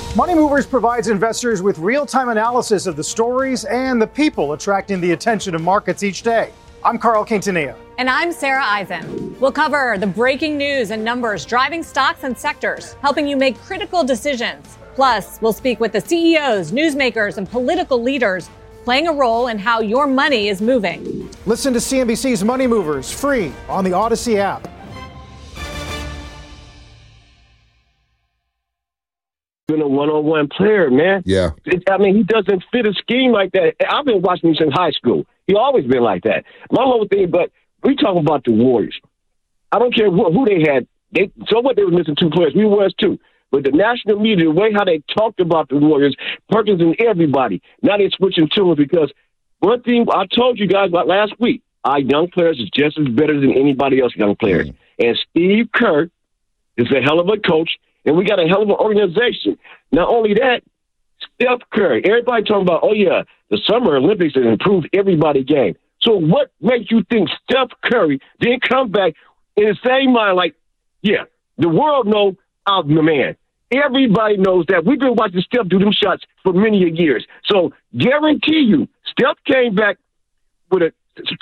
Money Movers provides investors with real-time analysis of the stories and the people attracting the attention of markets each day. I'm Carl Quintanilla. And I'm Sarah Eisen. We'll cover the breaking news and numbers driving stocks and sectors, helping you make critical decisions. Plus, we'll speak with the CEOs, newsmakers, and political leaders playing a role in how your money is moving. Listen to CNBC's Money Movers free on the Odyssey app. Been a one-on-one player, man. Yeah. He doesn't fit a scheme like that. I've been watching him since high school. He always been like that. My whole thing, but we talk about the Warriors. I don't care who they had. So what, they were missing two players. We was too. But the national media, the way how they talked about the Warriors, Perkins and everybody, now they're switching to them because one thing I told you guys about last week, our young players is just as better than anybody else young players. And Steve Kerr is a hell of a coach. And we got a hell of an organization. Not only that, Steph Curry. Everybody talking about, oh, yeah, the Summer Olympics has improved everybody's game. So what makes you think Steph Curry didn't come back in the same mind like, yeah, the world knows I'm the man. Everybody knows that. We've been watching Steph do them shots for many years. So guarantee you, Steph came back with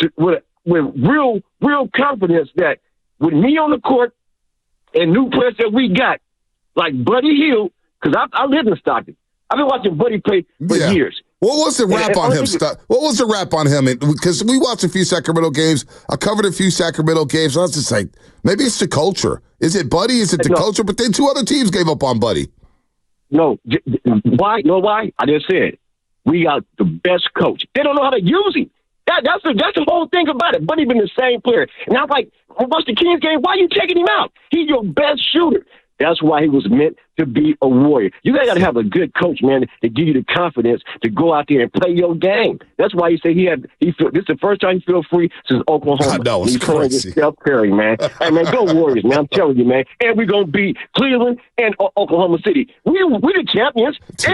real confidence that with me on the court and new players that we got, like Buddy Hield, because I live in Stockton. I've been watching Buddy play for years. What was the rap on him? What was the rap on him? Because we watched a few Sacramento games. I covered a few Sacramento games. I was just like, maybe it's the culture. Is it Buddy? Is it the culture? But then two other teams gave up on Buddy. No. Why? No, why? I just said, we got the best coach. They don't know how to use him. That's the whole thing about it. Buddy been the same player. And I'm like, I watched the Kings game. Why are you taking him out? He's your best shooter. That's why he was meant to be a Warrior. You got to have a good coach, man, to give you the confidence to go out there and play your game. That's why he said this is the first time he feel free since Oklahoma. I know, it's crazy. Steph Curry, man. Hey, man, go Warriors, man. I'm telling you, man. And we're going to beat Cleveland and Oklahoma City. We the champions. Ain't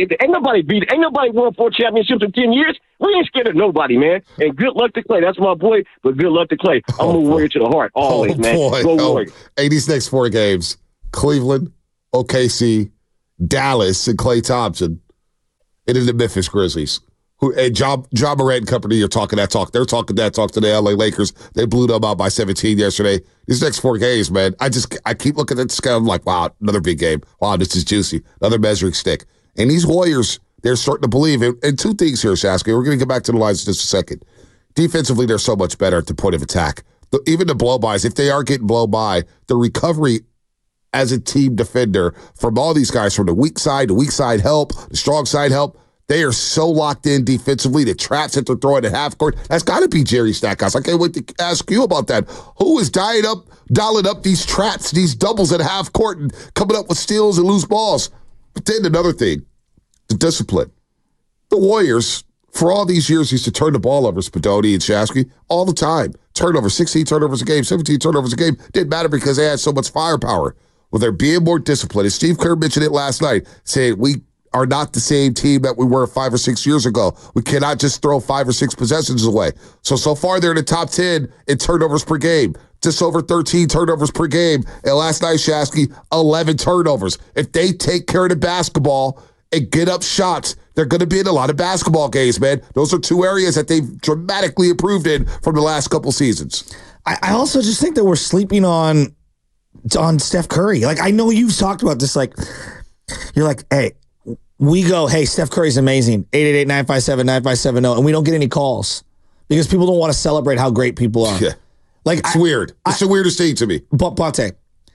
nobody won 4 championships in 10 years. We ain't scared of nobody, man. And good luck to Clay. That's my boy, but good luck to Clay. I'm a Warrior to the heart, always, man. Boy. Go Warriors. Hey, these next 4 games. Cleveland, OKC, Dallas, and Klay Thompson, and then the Memphis Grizzlies. Ja Morant and company are talking that talk. They're talking that talk to the LA Lakers. They blew them out by 17 yesterday. These next 4 games, man, I keep looking at this guy. I'm like, wow, another big game. Wow, this is juicy. Another measuring stick. And these Warriors, they're starting to believe. And 2 things here, Saskia. We're going to get back to the lines in just a second. Defensively, they're so much better at the point of attack. Even the blow-bys, if they are getting blown by, the recovery as a team defender from all these guys, from the weak side help, the strong side help, they are so locked in defensively. The traps that they're throwing at half court, that's got to be Jerry Stackhouse. I can't wait to ask you about that. Who is dialing up these traps, these doubles at half court and coming up with steals and loose balls? But then another thing, the discipline. The Warriors, for all these years, used to turn the ball over, Spadoni and Shasky, all the time. Turnovers, 16 turnovers a game, 17 turnovers a game. Didn't matter because they had so much firepower. Well, they're being more disciplined. And Steve Kerr mentioned it last night, saying we are not the same team that we were 5 or 6 years ago. We cannot just throw 5 or 6 possessions away. So far, they're in the top 10 in turnovers per game. Just over 13 turnovers per game. And last night, Shasky, 11 turnovers. If they take care of the basketball and get up shots, they're going to be in a lot of basketball games, man. Those are 2 areas that they've dramatically improved in from the last couple seasons. I also just think that we're sleeping on Steph Curry. Like, I know you've talked about this. Like, you're like, hey, Steph Curry's amazing. 888-957-9570. And we don't get any calls because people don't want to celebrate how great people are. Yeah. Like, it's weird. It's the weirdest thing to me. But Bonte,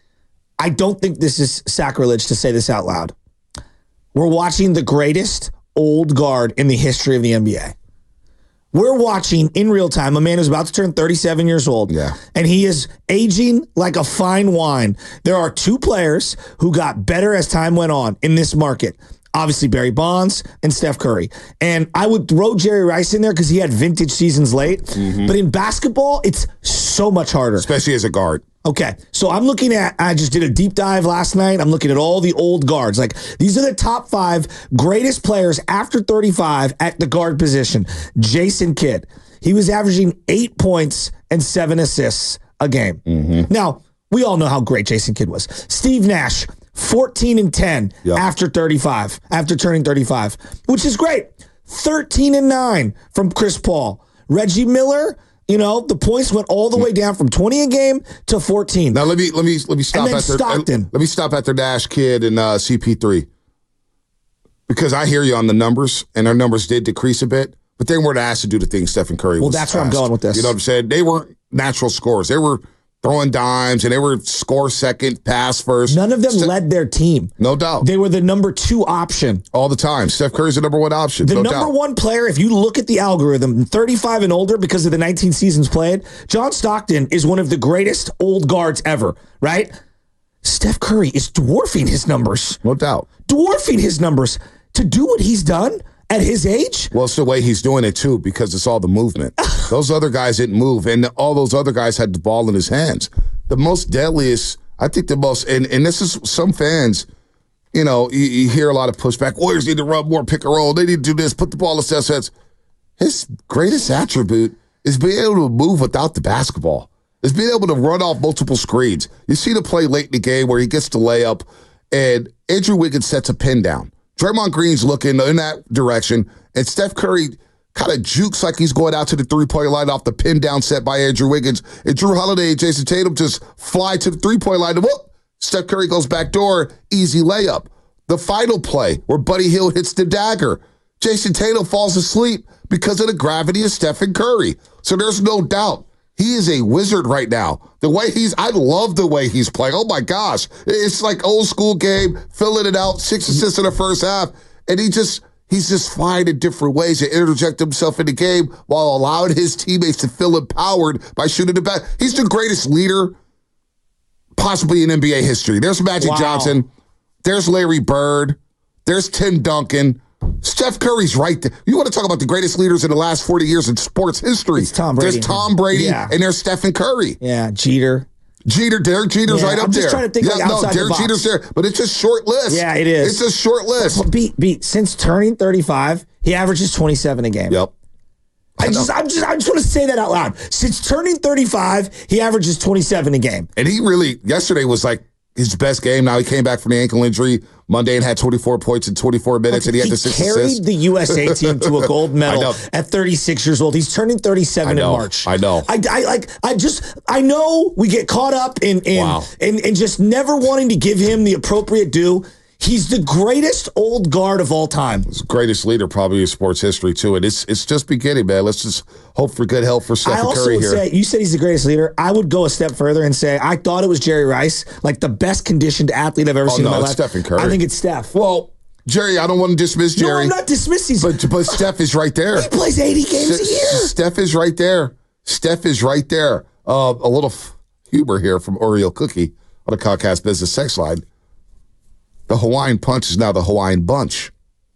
I don't think this is sacrilege to say this out loud. We're watching the greatest old guard in the history of the NBA. We're watching in real time a man who's about to turn 37 years old. Yeah. And he is aging like a fine wine. There are 2 players who got better as time went on in this market. Obviously, Barry Bonds and Steph Curry. And I would throw Jerry Rice in there because he had vintage seasons late. Mm-hmm. But in basketball, it's so much harder. Especially as a guard. Okay, so I just did a deep dive last night. I'm looking at all the old guards. Like, these are the top 5 greatest players after 35 at the guard position. Jason Kidd. He was averaging 8 points and 7 assists a game. Mm-hmm. Now, we all know how great Jason Kidd was. Steve Nash, 14-10 after 35, after turning 35, which is great. 13-9 from Chris Paul. Reggie Miller, the points went all the way down from 20 a game to 14. Now let me stop and then Stockton. Let me stop at their Dash Kid and CP3. Because I hear you on the numbers, and their numbers did decrease a bit, but they weren't asked to do the things Stephen Curry was. Well, that's where I'm going with this. You know what I'm saying? They weren't natural scorers. They were throwing dimes, and they were score second, pass first. None of them led their team. No doubt. They were the number 2 option. All the time. Steph Curry's the number 1 option. The no number doubt. 1 player, if you look at the algorithm, 35 and older because of the 19 seasons played, John Stockton is one of the greatest old guards ever, right? Steph Curry is dwarfing his numbers. No doubt. Dwarfing his numbers. To do what he's done at his age? Well, it's the way he's doing it, too, because it's all the movement. Those other guys didn't move, and all those other guys had the ball in his hands. The most deadliest, I think and this is some fans, you hear a lot of pushback. Warriors need to run more pick and roll. They need to do this, put the ball in Steph's hands. His greatest attribute is being able to move without the basketball. Is being able to run off multiple screens. You see the play late in the game where he gets the layup, and Andrew Wiggins sets a pin down. Draymond Green's looking in that direction, and Steph Curry kind of jukes like he's going out to the three-point line off the pin down set by Andrew Wiggins. And Drew Holiday and Jason Tatum just fly to the three-point line. And whoop, Steph Curry goes back door, easy layup. The final play where Buddy Hield hits the dagger. Jason Tatum falls asleep because of the gravity of Stephen Curry. So there's no doubt. He is a wizard right now. I love the way he's playing. Oh my gosh. It's like old school game, filling it out, 6 assists in the first half. And he's just flying in different ways to interject himself in the game while allowing his teammates to feel empowered by shooting the back. He's the greatest leader possibly in NBA history. There's Magic Johnson. There's Larry Bird. There's Tim Duncan. Steph Curry's right there. You want to talk about the greatest leaders in the last 40 years in sports history. It's Tom Brady. There's Tom Brady, and there's Stephen Curry. Yeah, Jeter. Derek Jeter's right up there. I'm just trying to think outside Derek the box. Jeter's there, but it's a short list. Yeah, it is. It's a short list. Beat. Since turning 35, he averages 27 a game. Yep. I just want to say that out loud. Since turning 35, he averages 27 a game. And he really, yesterday was like his best game. Now he came back from the ankle injury Monday and had 24 points in 24 minutes, and he had the 6 assists. He carried the USA team to a gold medal at 36 years old. He's turning 37 in March. I know. I know we get caught up in just never wanting to give him the appropriate due. He's the greatest old guard of all time. He's the greatest leader probably in sports history, too. And it's just beginning, man. Let's just hope for good health for Stephen Curry here. Say, you said he's the greatest leader. I would go a step further and say I thought it was Jerry Rice, like the best conditioned athlete I've ever seen in my life. Stephen Curry. I think it's Steph. Well, Jerry, I don't want to dismiss Jerry. No, I'm not dismissing. But Steph is right there. He plays 80 games a year. Steph is right there. Steph is right there. A little humor here from Oreo Cookie on the Comcast Business Sex Line. The Hawaiian Punch is now the Hawaiian Bunch.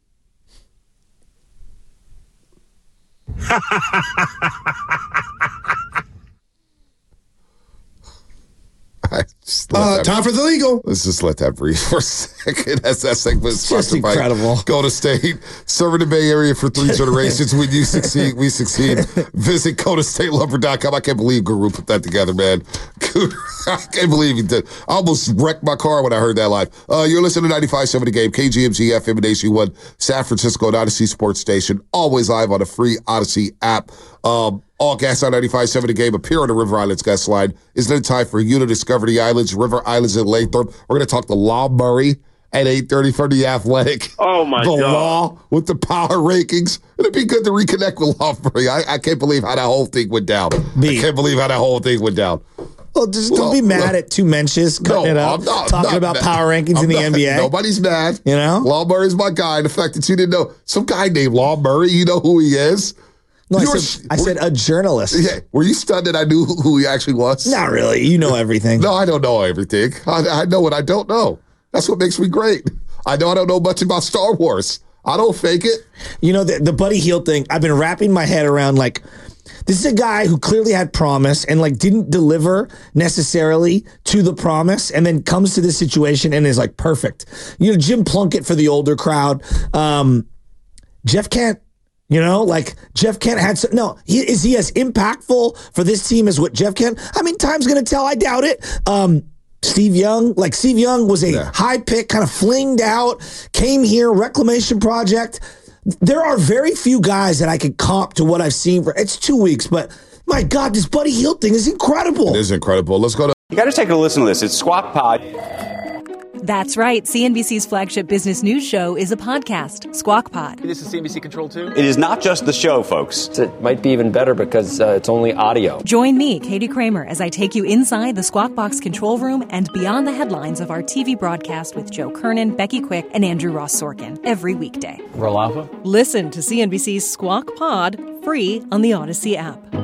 Time for the legal. Let's just let that breathe for a second. As that segment is just incredible. Golden State, serving the Bay Area for 3 generations. When you succeed, we succeed. Visit GoldenStateLumber.com. I can't believe Guru put that together, man. I can't believe he did. I almost wrecked my car when I heard that live. You're listening to 95.7 The Game, KGMZ FM and AC1, San Francisco, Odyssey Sports Station. Always live on the free Odyssey app. All gas on 95.7 The Game appear on the River Islands guest line. Isn't it time for you to discover the islands, River Islands and Lathrop? We're going to talk to Law Murray at 8:30 for The Athletic. Oh, my God. The Law with the power rankings. It'd be good to reconnect with Law Murray. I can't believe how that whole thing went down. I can't believe how that whole thing went down. Well, just don't be mad at two Menches cutting it up, talking about power rankings in the NBA. Nobody's mad. You know? Law Murray's my guy. The fact that you didn't know some guy named Law Murray, you know who he is? No, I said a journalist. Yeah. Were you stunned that I knew who he actually was? Not really. You know everything. No, I don't know everything. I know what I don't know. That's what makes me great. I don't know much about Star Wars. I don't fake it. You know, the Buddy Hield thing, I've been wrapping my head around, like, this is a guy who clearly had promise and, like, didn't deliver necessarily to the promise and then comes to this situation and is, like, perfect. You know, Jim Plunkett for the older crowd. Jeff Kent. You know, like Jeff Kent had some. No, is he as impactful for this team as what Jeff Kent? I mean, time's going to tell. I doubt it. Steve Young. Like, Steve Young was a high pick, kind of flinged out, came here, reclamation project. There are very few guys that I could comp to what I've seen for, it's 2 weeks, but my God, this Buddy Hield thing is incredible. It is incredible. Let's go to. You got to take a listen to this. It's Squawk Pod. That's right. CNBC's flagship business news show is a podcast, Squawk Pod. This is CNBC Control 2? It is not just the show, folks. It might be even better because it's only audio. Join me, Katie Kramer, as I take you inside the Squawk Box control room and beyond the headlines of our TV broadcast with Joe Kernan, Becky Quick, and Andrew Ross Sorkin every weekday. Roll Alpha? Listen to CNBC's Squawk Pod free on the Odyssey app.